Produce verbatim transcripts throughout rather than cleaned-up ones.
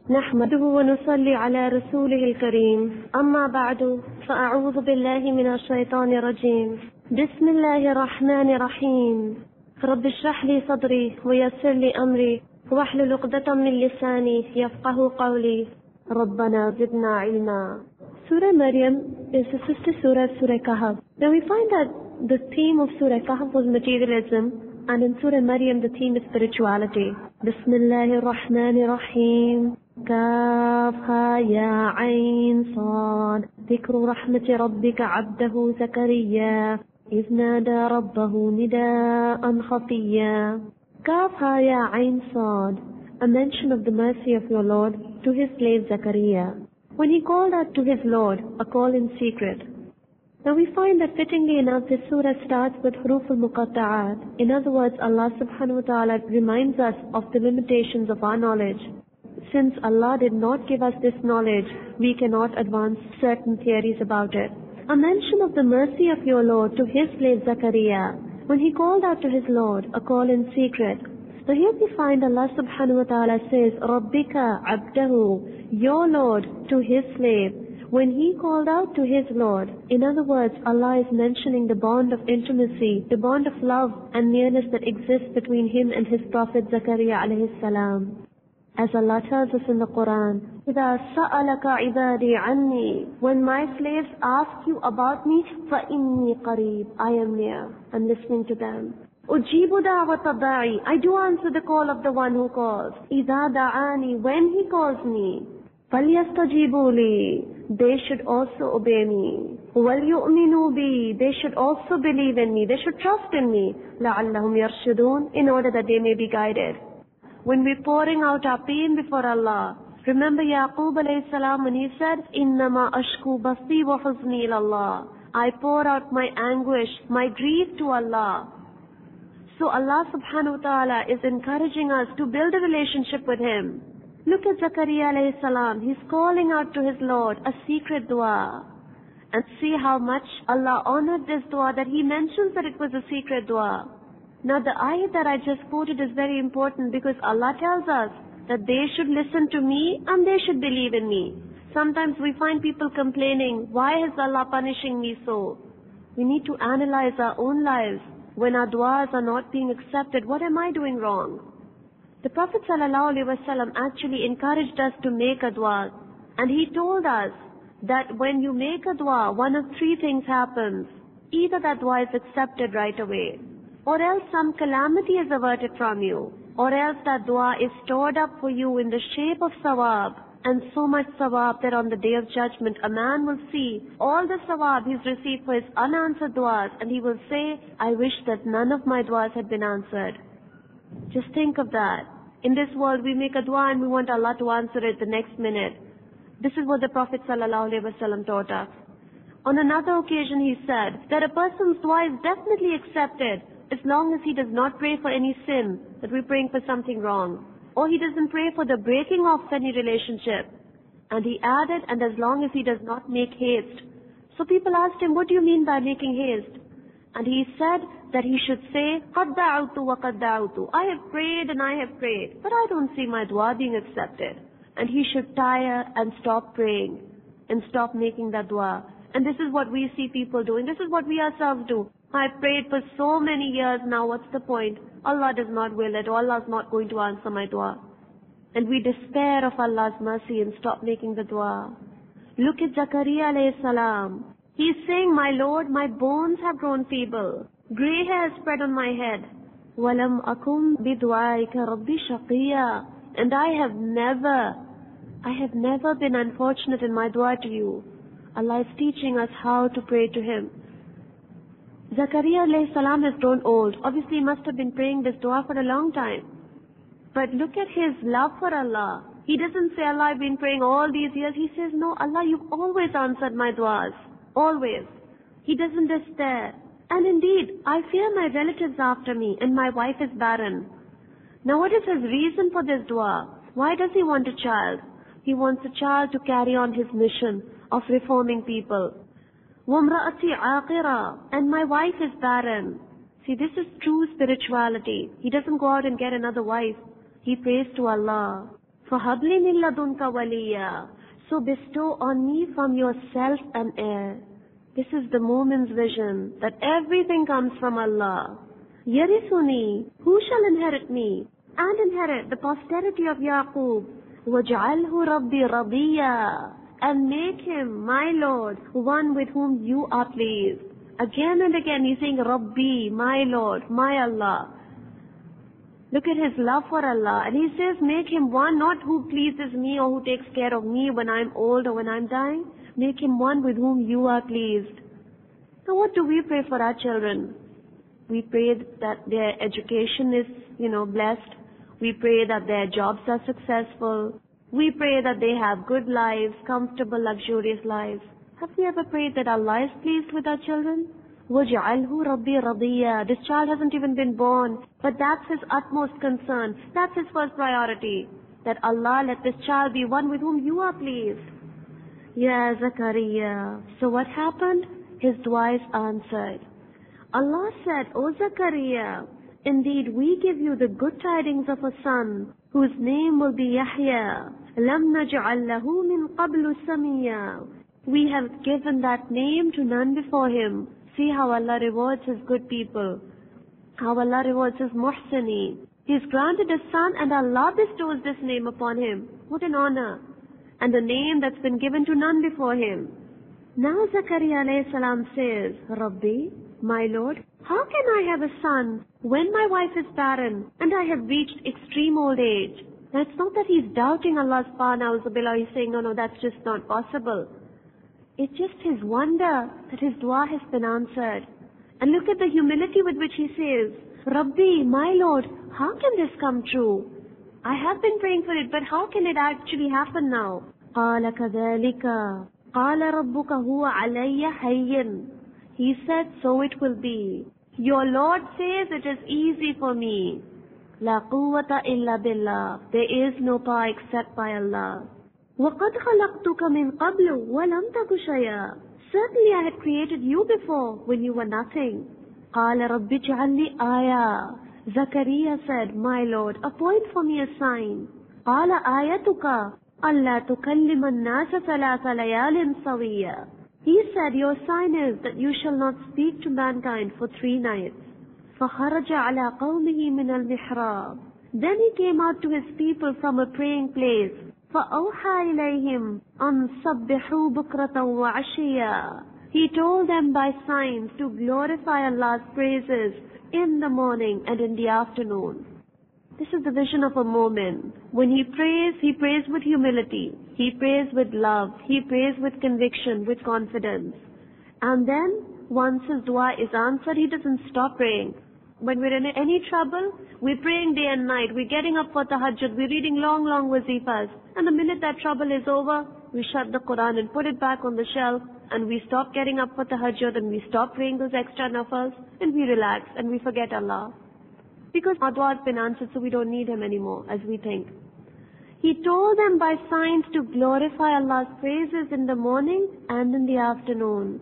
نحمده ونصلي على رسوله الكريم أما بعد فأعوذ بالله من الشيطان الرجيم بسم الله الرحمن الرحيم رب اشرح لي صدري ويسر لي أمري واحلل عقدة من لساني يفقه قولي ربنا زدنا علما. Surah Maryam is the sister surah of Surah Kahf. Now we find that the theme of Surah Kahf was materialism, and in Surah Maryam the theme is spirituality. Bismillahir Rahmanir Rahim. كاف ها يا عين صاد ذكر رحمة ربك عبده زكريا إذ نادى ربه نداء خفيا. كاف ها يا عين صاد, a mention of the mercy of your Lord to his slave Zakaria, when he called out to his Lord, a call in secret. Now we find that fittingly enough this surah starts with huruf al-muqatta'at. In other words, Allah subhanahu wa ta'ala reminds us of the limitations of our knowledge. Since Allah did not give us this knowledge, we cannot advance certain theories about it. A mention of the mercy of your Lord to his slave Zakaria, when he called out to his Lord, a call in secret. So here we find Allah subhanahu wa ta'ala says, Rabbika abdahu, your Lord to his slave, when he called out to his Lord. In other words, Allah is mentioning the bond of intimacy, the bond of love and nearness that exists between him and his Prophet Zakaria alayhi salam. As Allah tells us in the Quran, إِذَا سَأَلَكَ عِبَادِي عَنِّي, when my slaves ask you about me, فَإِنِّي قَرِيب, I am near, I'm listening to them. أُجِيبُ دَعْوَةَ الدَّاعِ, I do answer the call of the one who calls. إِذَا دَعَانِي, when he calls me. فَلْيَسْتَجِيبُوا لِي, they should also obey me. وَلْيُؤْمِنُوا بِي, they should also believe in me, they should trust in me. لَعَلَّهُمْ يَرْشُدُونَ, in order that they may be guided. When we're pouring out our pain before Allah, remember Yaqub alayhi salam when he said, إِنَّمَا أَشْكُو بَثِي وَحُزْنِي إِلَى اللَّهِ, I pour out my anguish, my grief to Allah. So Allah subhanahu wa ta'ala is encouraging us to build a relationship with Him. Look at Zakaria alayhi salam, he's calling out to his Lord, a secret dua. And see how much Allah honored this dua that He mentions that it was a secret dua. Now the ayat that I just quoted is very important because Allah tells us that they should listen to me and they should believe in me. Sometimes we find people complaining, why is Allah punishing me so? We need to analyze our own lives. When our du'as are not being accepted, what am I doing wrong? The Prophet ﷺ actually encouraged us to make a dua. And he told us that when you make a dua, one of three things happens. Either that dua is accepted right away, or else some calamity is averted from you, or else that dua is stored up for you in the shape of sawab, and so much sawab that on the day of judgment a man will see all the sawab he's received for his unanswered duas, and he will say, I wish that none of my duas had been answered. Just think of that. In this world we make a dua and we want Allah to answer it the next minute. This is what the Prophet ﷺ taught us. On another occasion he said that a person's dua is definitely accepted as long as he does not pray for any sin, that we're praying for something wrong, or he doesn't pray for the breaking off of any relationship. And he added, and as long as he does not make haste. So people asked him, what do you mean by making haste? And he said that he should say, قَدْ دَعَوْتُ وَقَدْ دَعَوْتُ, I have prayed and I have prayed, but I don't see my dua being accepted. And he should tire and stop praying and stop making that dua. And this is what we see people doing. This is what we ourselves do. I've prayed for so many years now, what's the point? Allah does not will it, or Allah's not going to answer my dua. And we despair of Allah's mercy and stop making the dua. Look at Zakaria alayhi salam. He's saying, my Lord, my bones have grown feeble. Grey hair has spread on my head. وَلَمْ أَكُمْ بِدُعَائِكَ رَبِّ شَقِيًّا, and I have never, I have never been unfortunate in my dua to you. Allah is teaching us how to pray to Him. Zakaria alayhi salam has grown old. Obviously he must have been praying this dua for a long time. But look at his love for Allah. He doesn't say, Allah, I've been praying all these years. He says, no, Allah, you've always answered my duas. Always. He doesn't despair. And indeed, I fear my relatives after me and my wife is barren. Now what is his reason for this dua? Why does he want a child? He wants a child to carry on his mission of reforming people. وَامْرَأَتِي عَاقِرَةً, and my wife is barren. See, this is true spirituality. He doesn't go out and get another wife. He prays to Allah. فَهَبْ لِي مِن لَدُنْكَ وَلِيًّا. So bestow on me from yourself an heir. This is the moment's vision, that everything comes from Allah. يَرِثُنِي, who shall inherit me, and inherit the posterity of Yaqub. وَجْعَلْهُ رَبِّي رَضِيًّا, and make him, my Lord, one with whom you are pleased. Again and again he's saying, Rabbi, my Lord, my Allah. Look at his love for Allah. And he says, make him one, not who pleases me or who takes care of me when I'm old or when I'm dying. Make him one with whom you are pleased. Now what do we pray for our children? We pray that their education is, you know, blessed. We pray that their jobs are successful. We pray that they have good lives, comfortable, luxurious lives. Have we ever prayed that Allah is pleased with our children? وَجْعَلْهُ رَبِّي رَضِيًّا. This child hasn't even been born, but that's his utmost concern. That's his first priority. That Allah, let this child be one with whom you are pleased. Ya Zakaria. So what happened? His dua is answered. Allah said, O Zakaria, indeed we give you the good tidings of a son, whose name will be Yahya. لَمْ نَجْعَلْ لَهُ مِنْ قَبْلُ سَمِيًّا. We have given that name to none before him. See how Allah rewards his good people. How Allah rewards his muhsini. He's granted a son and Allah bestows this name upon him. What an honor. And a name that's been given to none before him. Now Zakaria alayhi salam says, Rabbi, my Lord, how can I have a son when my wife is barren and I have reached extreme old age? Now it's not that he's doubting Allah's power, na'uzubillah, he's saying, no, no, that's just not possible. It's just his wonder that his dua has been answered. And look at the humility with which he says, Rabbi, my Lord, how can this come true? I have been praying for it, but how can it actually happen now? قَالَ كَذَلِكَ قَالَ رَبُّكَ هُوَ عَلَيَّ حَيٍّ. He said, so it will be. Your Lord says it is easy for me. لَا قُوَّةَ إِلَّا بِاللَّهِ. There is no power except by Allah. وَقَدْ خَلَقْتُكَ مِنْ قَبْلُ وَلَمْ تَكُ شَيْئًا. Certainly I had created you before when you were nothing. قَالَ رَبِّ اجْعَلْ لِي آيَةً. Zakaria said, my Lord, appoint for me a sign. قَالَ آيَتُكَ أَلَّا تُكَلِّمَ النَّاسَ ثَلَاثَ لَيَالٍ سَوِيًّا. He said, your sign is that you shall not speak to mankind for three nights. فَخَرَجَ عَلَى قَوْمِهِ مِنَ الْمِحْرَابِ. Then he came out to his people from a praying place. فَأَوْحَى إِلَيْهِمْ أَنْ سَبِّحُوا بُكْرَةً وَعَشِيًّا. He told them by signs to glorify Allah's praises in the morning and in the afternoon. This is the vision of a mu'min. When he prays, he prays with humility. He prays with love. He prays with conviction, with confidence. And then, once his dua is answered, he doesn't stop praying. When we're in any trouble, we're praying day and night. We're getting up for tahajjud. We're reading long, long wazifas. And the minute that trouble is over, we shut the Quran and put it back on the shelf. And we stop getting up for tahajjud and we stop praying those extra nafals. And we relax and we forget Allah. Because our dua has been answered, so we don't need him anymore, as we think. He told them by signs to glorify Allah's praises in the morning and in the afternoon.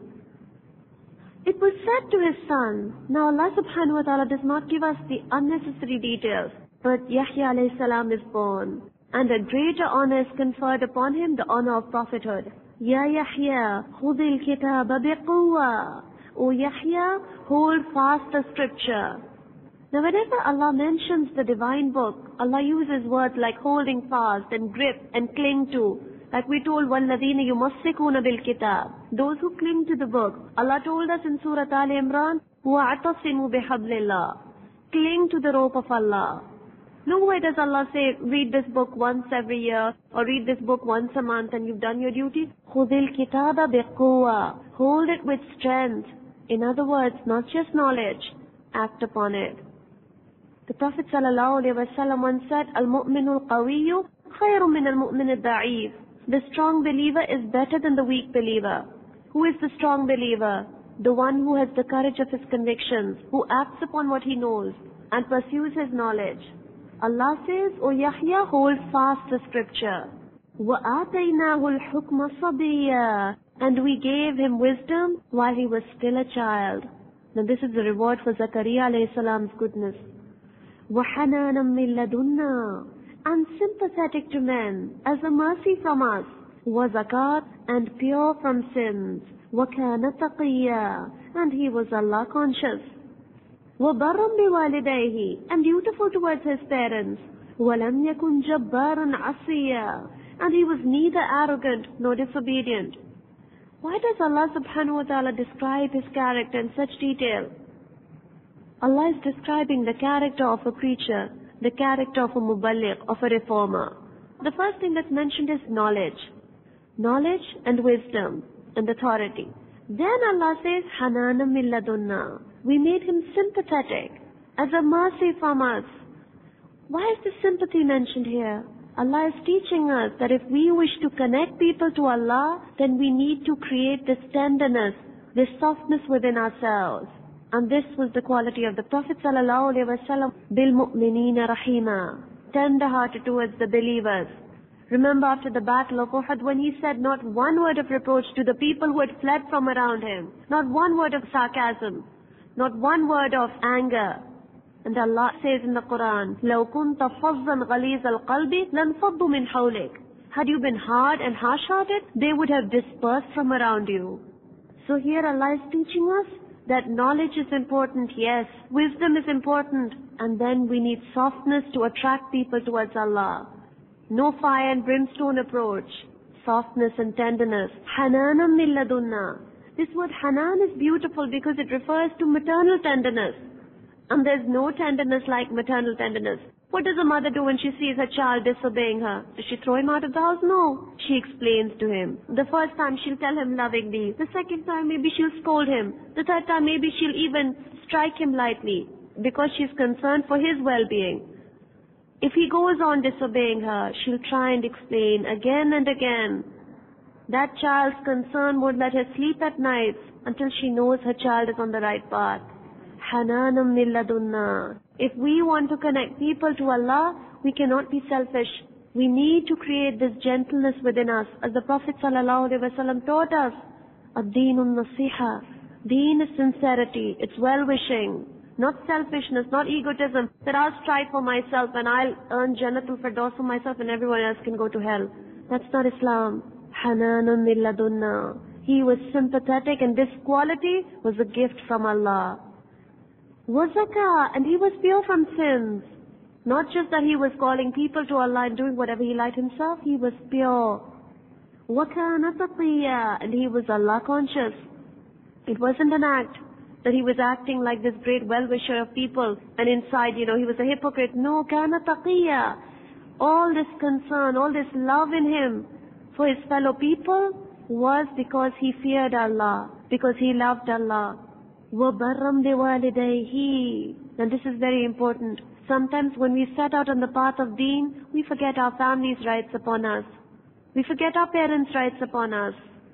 It was said to his son. Now Allah subhanahu wa ta'ala does not give us the unnecessary details. But Yahya alayhi salam is born. And a greater honor is conferred upon him, the honor of prophethood. Ya Yahya, khudil kitaba biquwa. O Yahya, hold fast the scripture. Now whenever Allah mentions the divine book, Allah uses words like holding fast and grip and cling to. Like we told, وَالَّذِينَ يُمَسِّكُونَ بِالْكِتَابِ. Those who cling to the book. Allah told us in Surah Al-Imran, وَاعْتَصِمُوا بِحَبْلِ اللَّهِ. Cling to the rope of Allah. Nowhere does Allah say, read this book once every year, or read this book once a month and you've done your duty. خُذِ الْكِتَابَ بِقُوَّةِ. Hold it with strength. In other words, not just knowledge, act upon it. The Prophet ﷺ once said, Al-mu'minu al-qawiyyu khayru min al-mu'min al-da'if. The strong believer is better than the weak believer. Who is the strong believer? The one who has the courage of his convictions, who acts upon what he knows and pursues his knowledge. Allah says, O Yahya, hold fast the scripture. وَآتَيْنَاهُ الْحُكْمَ صَبِيًّا. And we gave him wisdom while he was still a child. Now this is the reward for Zakaria alayhi salam's goodness. وَحَنَانًا مِن لَدُنَّا. and sympathetic to men, as a mercy from us. وَزَكَاةٍ and pure from sins. وَكَانَ تَقِيًّا and he was Allah conscious. وَبَرًّا بِوَالِدَيْهِ and dutiful towards his parents. وَلَمْ يَكُنْ جَبَّارًا عَصِيًّا and he was neither arrogant nor disobedient. Why does Allah subhanahu wa ta'ala describe his character in such detail? Allah is describing the character of a preacher, the character of a muballigh, of a reformer. The first thing that's mentioned is knowledge. Knowledge and wisdom and authority. Then Allah says, Hananam min ladunna. We made him sympathetic, as a mercy from us. Why is the sympathy mentioned here? Allah is teaching us that if we wish to connect people to Allah, then we need to create this tenderness, this softness within ourselves. And this was the quality of the Prophet sallallahu alaihi wasallam, bil mu'minina rahima, tender-hearted towards the believers. Remember after the battle of Uhud when he said not one word of reproach to the people who had fled from around him, not one word of sarcasm, not one word of anger. And Allah says in the Quran, لَوْ كُنْتَ فَظًّا غَلِيظَ الْقَلْبِ لَانْفَضُّوا مِنْ حَوْلِكَ. Had you been hard and harsh-hearted, they would have dispersed from around you. So here Allah is teaching us that knowledge is important, yes, wisdom is important, and then we need softness to attract people towards Allah. No fire and brimstone approach, softness and tenderness. Hananam min ladunna. This word Hanan is beautiful because it refers to maternal tenderness. And there's no tenderness like maternal tenderness. What does a mother do when she sees her child disobeying her? Does she throw him out of the house? No. She explains to him. The first time she'll tell him lovingly. The second time maybe she'll scold him. The third time maybe she'll even strike him lightly because she's concerned for his well-being. If he goes on disobeying her, she'll try and explain again and again. That child's concern won't let her sleep at nights until she knows her child is on the right path. Hananam min ladunna. If we want to connect people to Allah, we cannot be selfish. We need to create this gentleness within us, as the Prophet sallallahu alaihi wasallam taught us. Ad-deenun nasiha. Deen is sincerity, it's well-wishing, not selfishness, not egotism, that I'll strive for myself and I'll earn Jannatul Firdaus for myself and everyone else can go to hell. That's not Islam. Hananun min ladunna. He was sympathetic and this quality was a gift from Allah. Wazaka, and he was pure from sins. Not just that he was calling people to Allah and doing whatever he liked himself, he was pure. Wakana taqiya, and he was Allah conscious. It wasn't an act that he was acting like this great well-wisher of people and inside, you know, he was a hypocrite. No, kana taqiya. All this concern, all this love in him for his fellow people was because he feared Allah, because he loved Allah. وَبَرًّا بِوَالِدَيْهِ. And this is very important. Sometimes when we set out on the path of deen, we forget our family's rights upon us. We forget our parents' rights upon us.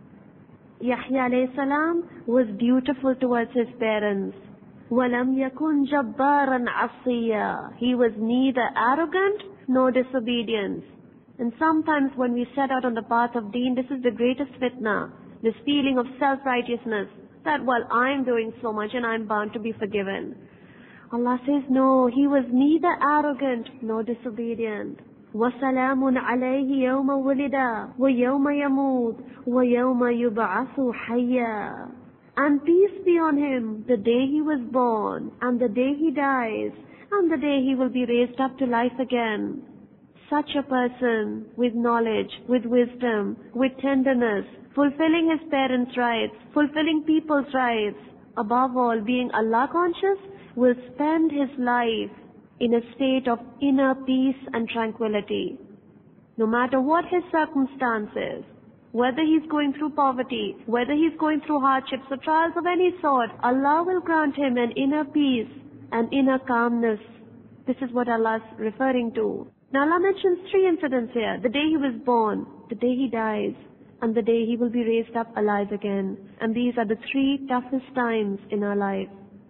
Yahya alayhi salam was dutiful towards his parents. وَلَمْ يَكُنْ جَبَّارًا عَصِيًّا. He was neither arrogant nor disobedient. And sometimes when we set out on the path of deen, this is the greatest fitna, this feeling of self-righteousness, that, well, I'm doing so much and I'm bound to be forgiven. Allah says, no, he was neither arrogant nor disobedient. وَسَلَامٌ عَلَيْهِ يَوْمَ وُلِدَ وَيَوْمَ يَمُوتُ وَيَوْمَ يُبْعَثُ حَيًّا. And peace be on him the day he was born, and the day he dies, and the day he will be raised up to life again. Such a person with knowledge, with wisdom, with tenderness, fulfilling his parents' rights, fulfilling people's rights, above all being Allah conscious, will spend his life in a state of inner peace and tranquility. No matter what his circumstances, whether he's going through poverty, whether he's going through hardships or trials of any sort, Allah will grant him an inner peace and inner calmness. This is what Allah is referring to. Now Allah mentions three incidents here. The day he was born, the day he dies, and the day he will be raised up alive again. And these are the three toughest times in our life.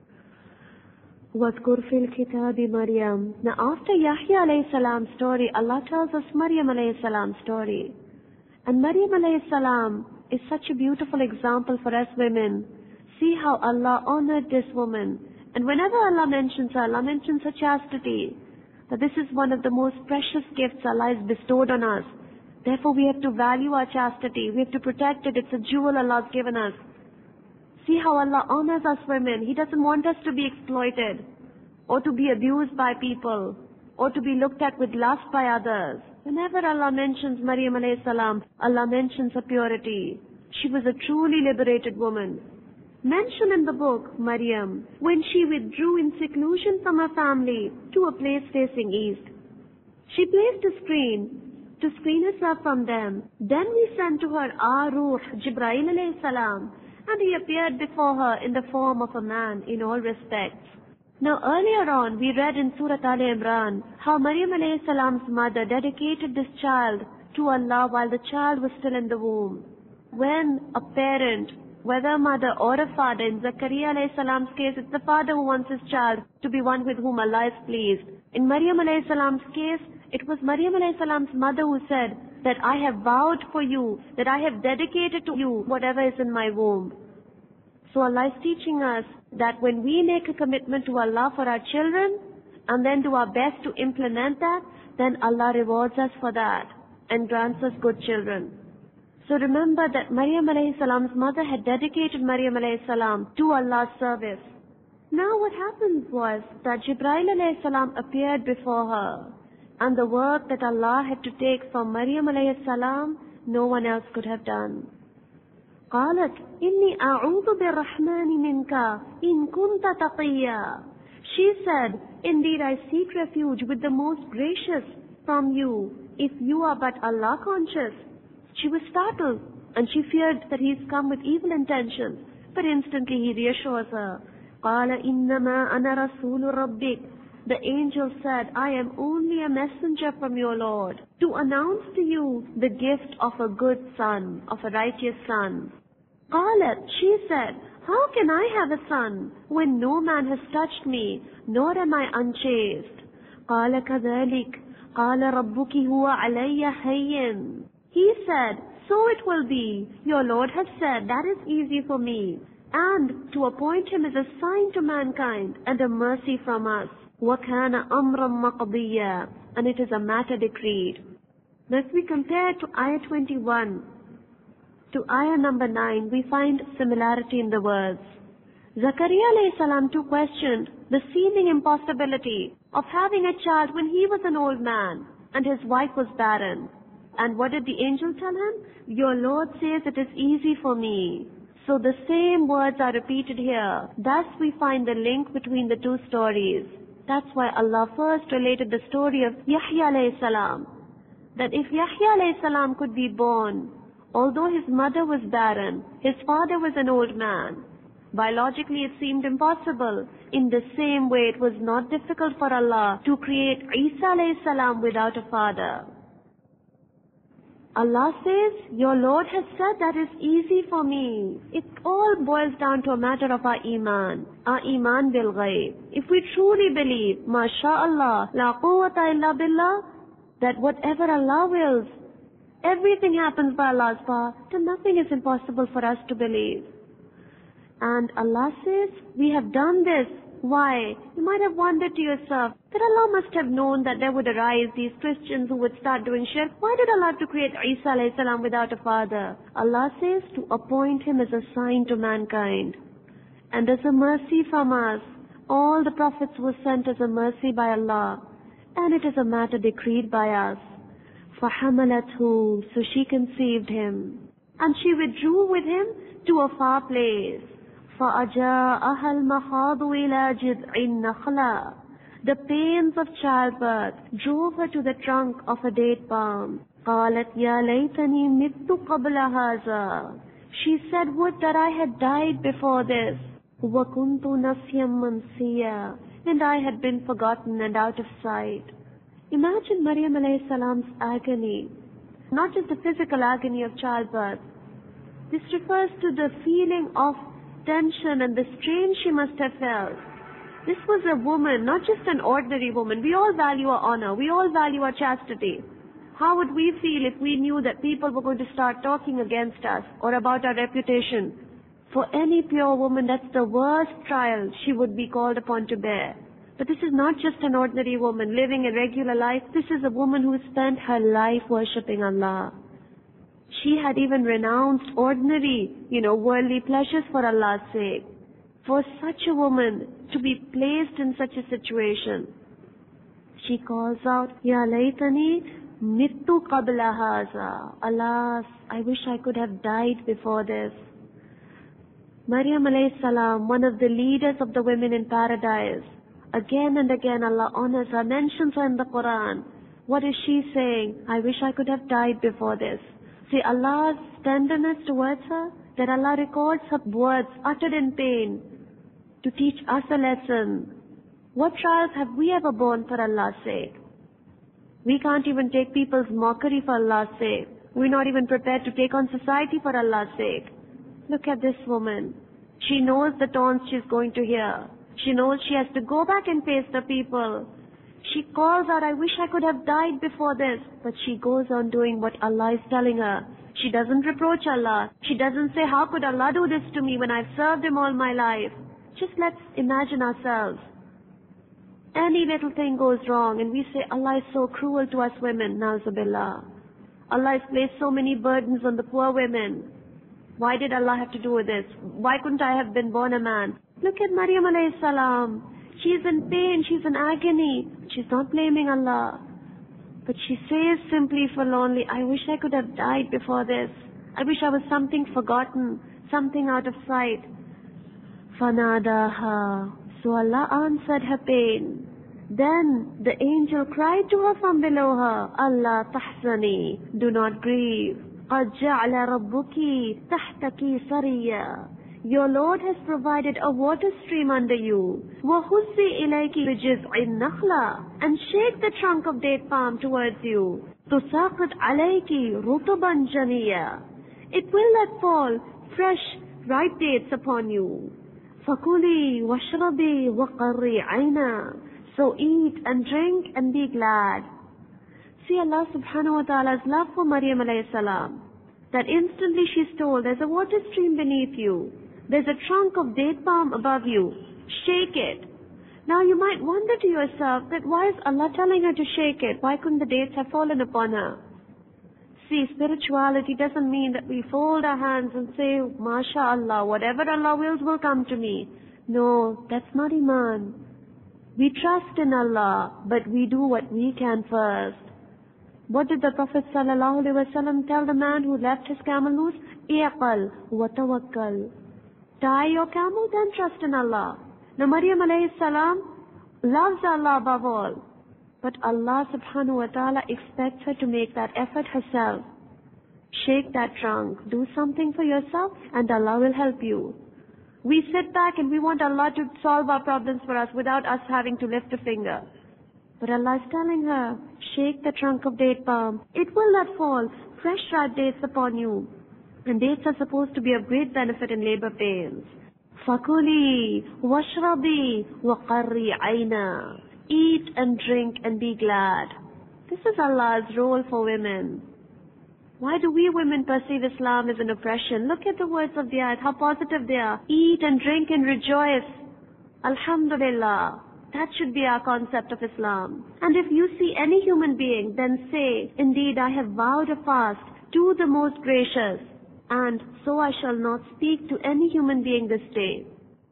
وَاذْكُرْ فِي الْكِتَابِ Maryam. Now after Yahya alayhi salam's story, Allah tells us Maryam alayhi salam's story. And Maryam alayhi salam is such a beautiful example for us women. See how Allah honored this woman. And whenever Allah mentions her, Allah mentions her chastity. that this is one of the most precious gifts Allah has bestowed on us. Therefore we have to value our chastity. We have to protect it. It's a jewel Allah has given us. See how Allah honors us women. He doesn't want us to be exploited, or to be abused by people, or to be looked at with lust by others. Whenever Allah mentions Maryam alayhi salam, Allah mentions her purity. She was a truly liberated woman. Mentioned in the book, Maryam, when she withdrew in seclusion from her family to a place facing east, she placed a screen to screen herself from them. Then we sent to her our Ruh, Jibreel alayhi salam, and he appeared before her in the form of a man in all respects. Now earlier on we read in Surah Al-Imran how Maryam alayhi salam's mother dedicated this child to Allah while the child was still in the womb. When a parent, whether mother or a father, in Zakaria alayhi salam's case it's the father who wants his child to be one with whom Allah is pleased. In Maryam alayhi salam's case, it was Maryam alayhi salam's mother who said that I have vowed for you, that I have dedicated to you whatever is in my womb. So Allah is teaching us that when we make a commitment to Allah for our children and then do our best to implement that, then Allah rewards us for that and grants us good children. So remember that Maryam alayhi salam's mother had dedicated Maryam alayhi salam to Allah's service. Now what happened was that Jibreel alayhi salam appeared before her, and the work that Allah had to take from Maryam alayhi salam, no one else could have done. قالت إني أعوذ بالرحمن منك إن كنت تقيا. She said, indeed I seek refuge with the most gracious from you, if you are but Allah conscious. She was startled, and she feared that he's come with evil intentions, but instantly he reassures her. قال إنما أنا رسول ربك. The angel said, I am only a messenger from your Lord, to announce to you the gift of a good son, of a righteous son. قالت, she said, how can I have a son when no man has touched me, nor am I unchaste? قال كذلك قال ربك هو علي هين. He said, so it will be. Your Lord has said that is easy for me, and to appoint him as a sign to mankind and a mercy from us. وَكَانَ أَمْرًا مَقْضِيًّا. And it is a matter decreed. Now if we compare to ayah twenty-one to ayah number nine, we find similarity in the words. Zakaria alayhi salam too questioned the seeming impossibility of having a child when he was an old man and his wife was barren. And what did the angel tell him? Your Lord says it is easy for me. So the same words are repeated here. Thus we find the link between the two stories. That's why Allah first related the story of Yahya alayhi salam. That if Yahya alayhi salam could be born, although his mother was barren, his father was an old man, biologically it seemed impossible. In the same way it was not difficult for Allah to create Isa alayhi salam without a father. Allah says, your Lord has said that is easy for me. It all boils down to a matter of our iman, our iman bil ghaib. If we truly believe, mashallah, la quwwata illa billah, that whatever Allah wills, everything happens by Allah's power, then nothing is impossible for us to believe. And Allah says, we have done this. Why? You might have wondered to yourself that Allah must have known that there would arise these Christians who would start doing shirk. Why did Allah have to create Isa alayhi salam without a father? Allah says to appoint him as a sign to mankind. And as a mercy from us, all the prophets were sent as a mercy by Allah. And it is a matter decreed by us. فَحَمَلَتْهُ. So she conceived him. And she withdrew with him to a far place. فَأَجَاءَهَا الْمَخَاضُ إِلَى جِذْعِ النَّخْلَةِ. The pains of childbirth drove her to the trunk of a date palm. قَالَتْ يَا لَيْتَنِي مِتُّ قَبْلَ هَذَا. She said, would that I had died before this. وَكُنْتُ نَسْيًا مَنْسِيًّا. And I had been forgotten and out of sight. Imagine Maryam alayhi salam's agony. Not just the physical agony of childbirth. This refers to the feeling of tension and the strain she must have felt. This was a woman, not just an ordinary woman. We all value our honor. We all value our chastity. How would we feel if we knew that people were going to start talking against us or about our reputation? For any pure woman, that's the worst trial she would be called upon to bear. But this is not just an ordinary woman living a regular life. This is a woman who spent her life worshipping Allah. She had even renounced ordinary, you know, worldly pleasures for Allah's sake. For such a woman to be placed in such a situation, she calls out, Ya laytani mittu qabla haza. Alas, I wish I could have died before this. Maryam alayhi salam, one of the leaders of the women in paradise, again and again Allah honors her, mentions her in the Quran. What is she saying? I wish I could have died before this. See Allah's tenderness towards her, that Allah records her words uttered in pain to teach us a lesson. What trials have we ever borne for Allah's sake? We can't even take people's mockery for Allah's sake. We're not even prepared to take on society for Allah's sake. Look at this woman. She knows the taunts she's going to hear. She knows she has to go back and face the people. She calls out, I wish I could have died before this. But she goes on doing what Allah is telling her. She doesn't reproach Allah. She doesn't say, how could Allah do this to me when I've served Him all my life? Just let's imagine ourselves. Any little thing goes wrong and we say, Allah is so cruel to us women, na'uzubillah. Allah has placed so many burdens on the poor women. Why did Allah have to do with this? Why couldn't I have been born a man? Look at Maryam alayhi salam. She's in pain, she's in agony. She's not blaming Allah. But she says simply forlornly, I wish I could have died before this. I wish I was something forgotten, something out of sight. Fanadaha. So Allah answered her pain. Then the angel cried to her from below her, Allah tahzani, do not grieve. قَدْ جَعْلَ رَبُّكِ تَحْتَكِ سَرِيًّا. Your Lord has provided a water stream under you. وَهُزِّي إِلَيْكِ بِجِذْعِ النَّخْلَةِ. And shake the trunk of date palm towards you. تُسَاقِطْ عَلَيْكِ رُطُبًا جَنِيًّا. It will let fall fresh, ripe dates upon you. فَكُلِي وَاشْرَبِي وَقَرِّي عَيْنًا. So eat and drink and be glad. See Allah subhanahu wa ta'ala's love for Maryam alayhi salam. That instantly she's told, there's a water stream beneath you. There's a trunk of date palm above you. Shake it. Now you might wonder to yourself that why is Allah telling her to shake it? Why couldn't the dates have fallen upon her? See, spirituality doesn't mean that we fold our hands and say, MashaAllah, whatever Allah wills will come to me. No, that's not Iman. We trust in Allah, but we do what we can first. What did the Prophet ﷺ tell the man who left his camel loose? Iqal wa tawakkal. Tie your camel, then trust in Allah. Now Maryam alayhi salam loves Allah above all. But Allah subhanahu wa ta'ala expects her to make that effort herself. Shake that trunk. Do something for yourself and Allah will help you. We sit back and we want Allah to solve our problems for us without us having to lift a finger. But Allah is telling her, shake the trunk of date palm. It will not fall. Fresh ripe dates upon you. And dates are supposed to be of great benefit in labor pains. فَكُلِي وَاشْرَبِي وَقَرِّي عَيْنًا. Eat and drink and be glad. This is Allah's role for women. Why do we women perceive Islam as an oppression? Look at the words of the ayat, how positive they are. Eat and drink and rejoice. Alhamdulillah. That should be our concept of Islam. And if you see any human being, then say, indeed I have vowed a fast to the most gracious, and so I shall not speak to any human being this day.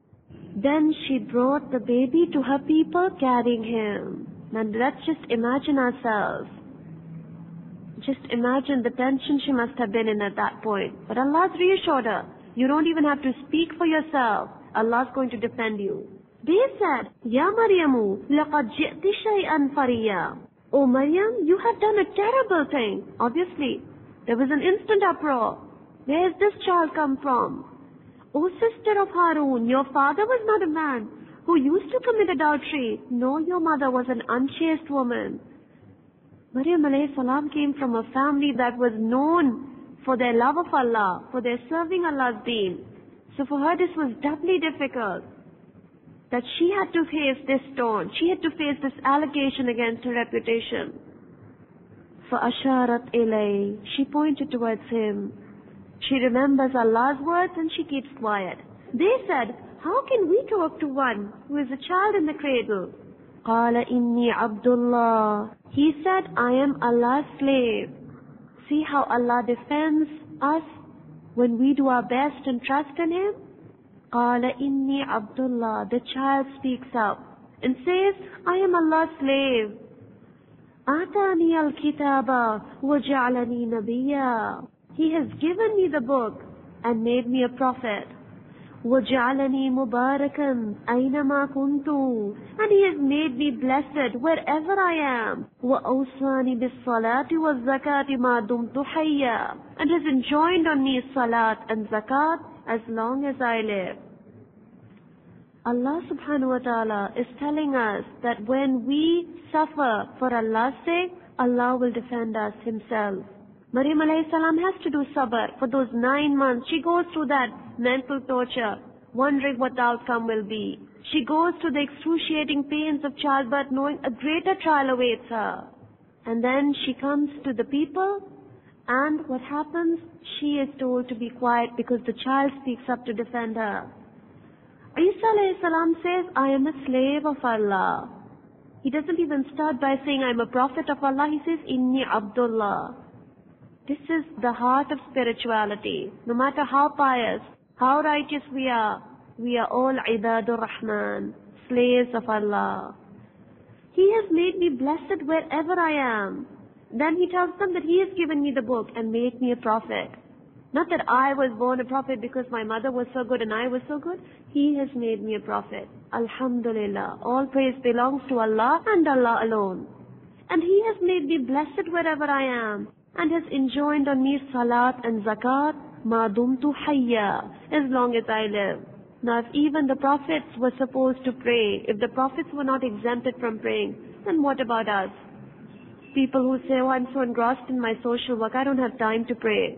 Then she brought the baby to her people carrying him. Now let's just imagine ourselves. Just imagine the tension she must have been in at that point. But Allah's reassured her. You don't even have to speak for yourself. Allah's going to defend you. They said, Ya Maryamu, laqad ji'ti shay'an fariya. Oh Maryam, you have done a terrible thing. Obviously, there was an instant uproar. Where has this child come from? O sister of Harun, your father was not a man who used to commit adultery. No, your mother was an unchaste woman. Maryam alayhi salam came from a family that was known for their love of Allah, for their serving Allah's deen. So for her this was doubly difficult. That she had to face this taunt. She had to face this allegation against her reputation. فَأَشَارَتْ إِلَيْهِ. She pointed towards him. She remembers Allah's words and she keeps quiet. They said, how can we talk to one who is a child in the cradle? قال إني عبد الله. He said, I am Allah's slave. See how Allah defends us when we do our best and trust in Him? قال إني عبد الله. The child speaks up and says, I am Allah's slave. آتاني الكتاب وجعلني نبيا. He has given me the book and made me a prophet. وَجَعَلَنِي مُبَارَكًا أَيْنَمَا كُنْتُ. And He has made me blessed wherever I am. وَأَوْصَانِي بِالصَّلَاةِ وَالزَّكَاةِ مَا دُمْتُ حَيًّا. And has enjoined on me salat and zakat as long as I live. Allah subhanahu wa ta'ala is telling us that when we suffer for Allah's sake, Allah will defend us Himself. Maryam alayhi salam has to do sabr for those nine months. She goes through that mental torture, wondering what the outcome will be. She goes through the excruciating pains of childbirth, knowing a greater trial awaits her. And then she comes to the people, and what happens? She is told to be quiet because the child speaks up to defend her. Isa alayhi salam says, I am a slave of Allah. He doesn't even start by saying, I am a prophet of Allah. He says, Inni Abdullah. This is the heart of spirituality. No matter how pious, how righteous we are, we are all Ibadur Rahman, slaves of Allah. He has made me blessed wherever I am. Then He tells them that He has given me the book and made me a prophet. Not that I was born a prophet because my mother was so good and I was so good. He has made me a prophet. Alhamdulillah. All praise belongs to Allah and Allah alone. And He has made me blessed wherever I am, and has enjoined on me salat and zakat, ma dumtu hayya, as long as I live. Now if even the prophets were supposed to pray, if the prophets were not exempted from praying, then what about us? People who say, oh, I'm so engrossed in my social work, I don't have time to pray.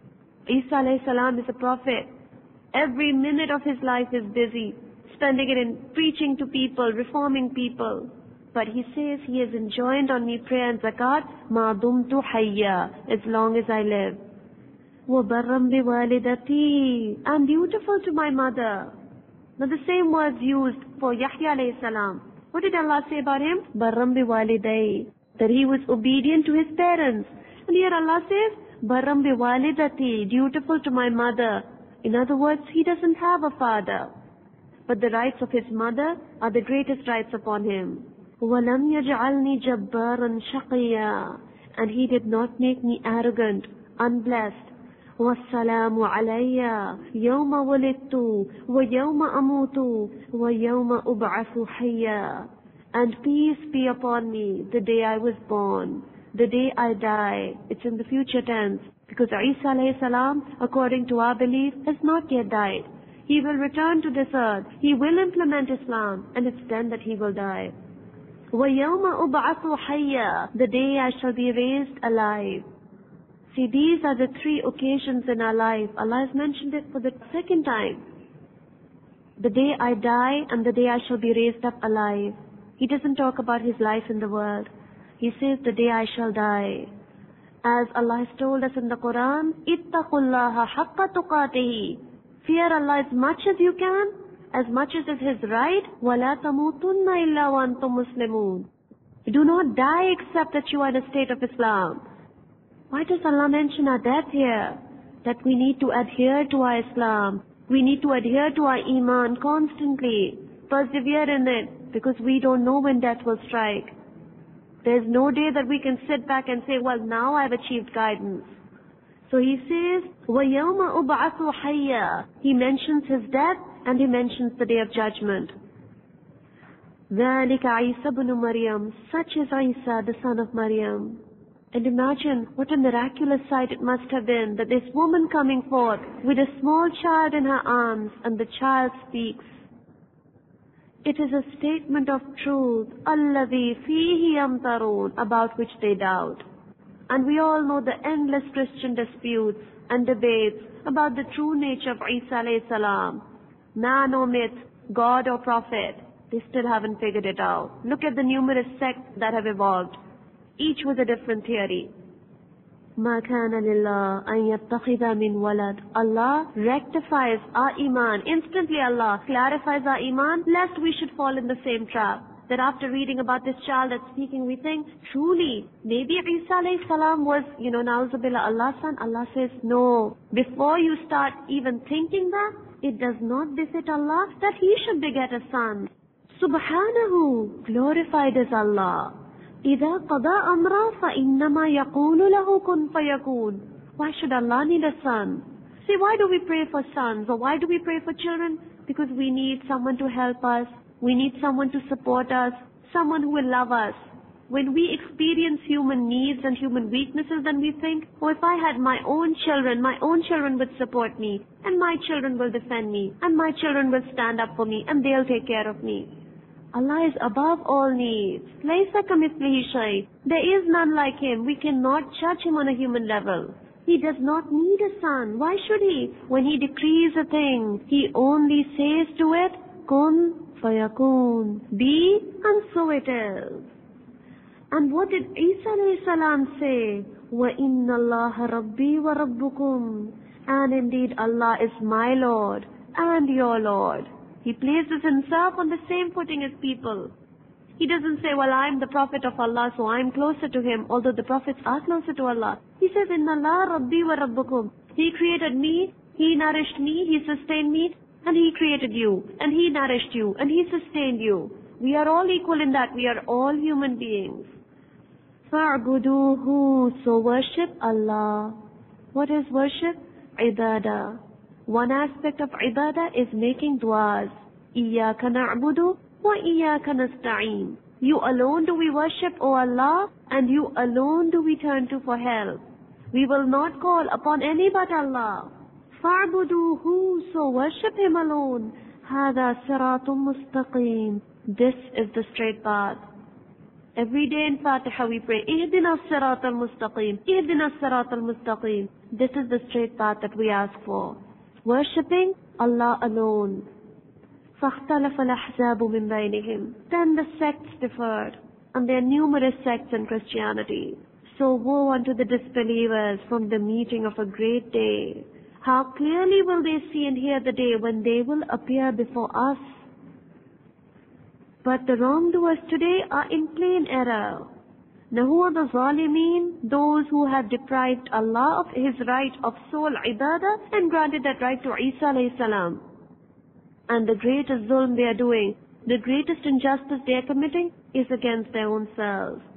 Isa alayhi salam is a prophet. Every minute of his life is busy, spending it in preaching to people, reforming people. But he says he has enjoined on me prayer and zakat, ma dumtu hayya, as long as I live. وَبَرًّا بِوَالِدَتِي. I'm dutiful to my mother. Now the same words used for Yahya alayhi salam. What did Allah say about him? بَرًّا بِوَالِدَيْ. That he was obedient to his parents. And here Allah says, بَرًّا بِوَالِدَتِي. Dutiful to my mother. In other words, he doesn't have a father. But the rights of his mother are the greatest rights upon him. وَلَمْ يَجْعَلْنِي جَبَّارًا شَقِيًّا. And He did not make me arrogant, unblessed. وَالسَّلَامُ عَلَيَّ يَوْمَ وُلِدْتُ وَيَوْمَ أَمُوتُ وَيَوْمَ أُبْعَثُ حَيًّا. And peace be upon me the day I was born, the day I die. It's in the future tense, because Isa alayhi salam, according to our belief, has not yet died. He will return to this earth. He will implement Islam, and it's then that he will die. وَيَوْمَ أُبْعَثُ حَيًّا. The day I shall be raised alive. See, these are the three occasions in our life. Allah has mentioned it for the second time. The day I die and the day I shall be raised up alive. He doesn't talk about his life in the world. He says the day I shall die. As Allah has told us in the Quran, اتَّقُوا اللَّهَ حَقَّ تُقَاتِهِ. Fear Allah as much as you can, as much as is His right. وَلَا تَمُوتُنَّ إِلَّا وَأَنْتُمْ مُسْلِمُونَ. Do not die except that you are in a state of Islam. Why does Allah mention our death here? That we need to adhere to our Islam. We need to adhere to our Iman constantly. Persevere in it, because we don't know when death will strike. There's no day that we can sit back and say, well, now I've achieved guidance. So He says, وَيَوْمَ أُبْعَثُ حَيًّا. He mentions His death and He mentions the day of judgment. ذَلِكَ عِيسَى بْنُ مَرْيَمَ. Such is Isa, the son of Maryam. And imagine what a miraculous sight it must have been, that this woman coming forth with a small child in her arms, and the child speaks. It is a statement of truth, الَّذِي فِيهِ يَمْتَرُونَ, about which they doubt. And we all know the endless Christian disputes and debates about the true nature of Isa alayhi salam. Man or myth, God or prophet, they still haven't figured it out. Look at the numerous sects that have evolved, each with a different theory. مَا كَانَ لِلَّهِ أَن يَتَّخِذَ مِنْ وَلَدٍ. Allah rectifies our Iman. Instantly Allah clarifies our Iman, lest we should fall in the same trap. that after reading about this child that's speaking, we think, truly, maybe Isa alayhi salam was, you know, na'uzubillah, Allah's son. Allah says, no. Before you start even thinking that, it does not befit Allah that He should beget a son. Subhanahu, glorified is Allah. إِذَا قَضَى أَمْرًا فَإِنَّمَا يَقُولُ لَهُ كُنْ فَيَكُونُ. Why should Allah need a son? See, why do we pray for sons, or why do we pray for children? Because we need someone to help us. We need someone to support us, someone who will love us. When we experience human needs and human weaknesses, then we think, oh, if I had my own children, my own children would support me, and my children will defend me, and my children will stand up for me, and they'll take care of me. Allah is above all needs. Laysa kamithlihi shay. There is none like Him. We cannot judge Him on a human level. He does not need a son. Why should He? When He decrees a thing, He only says to it, kun fayakun. Be, and so it is. And what did Isa alayhi salam say? وَإِنَّ اللَّهَ رَبِّي وَرَبُّكُمْ. And indeed Allah is my Lord and your Lord. He places Himself on the same footing as people. He doesn't say, well, I'm the Prophet of Allah, so I'm closer to Him, although the Prophets are closer to Allah. He says, إِنَّ اللَّهَ رَبِّي وَرَبُّكُمْ. He created me, He nourished me, He sustained me, and He created you, and He nourished you, and He sustained you. We are all equal in that. We are all human beings. فَاعْبُدُوهُ. So worship Allah. What is worship? Ibadah. One aspect of ibadah is making du'as. إِيَّاكَ نَعْبُدُ وَإِيَّاكَ نَسْتَعِينُ. You alone do we worship, O Allah, and you alone do we turn to for help. We will not call upon any but Allah. فَاعْبُدُوهُ. So worship Him alone. هَذَا صِرَاطٌ مُسْتَقِيمٌ. This is the straight path. Every day in Fatiha we pray, اهدنا الصراط المستقيم, اهدنا الصراط المستقيم. This is the straight path that we ask for. Worshipping Allah alone. فَاخْتَلَفَ الْأَحْزَابُ مِنْ بَيْنِهِمْ. Then the sects differed, and there are numerous sects in Christianity. So woe unto the disbelievers from the meeting of a great day. How clearly will they see and hear the day when they will appear before us. But the wrongdoers today are in plain error. Nahu the Zalimeen, those who have deprived Allah of His right of sole ibadah and granted that right to Isa alayhi salam. And the greatest zulm they are doing, the greatest injustice they are committing is against their own selves.